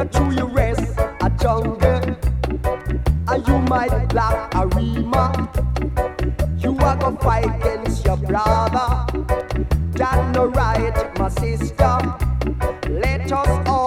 not true you rest a jungle, and you might black a rima. You are gonna fight against your brother. That no right, my sister. Let us all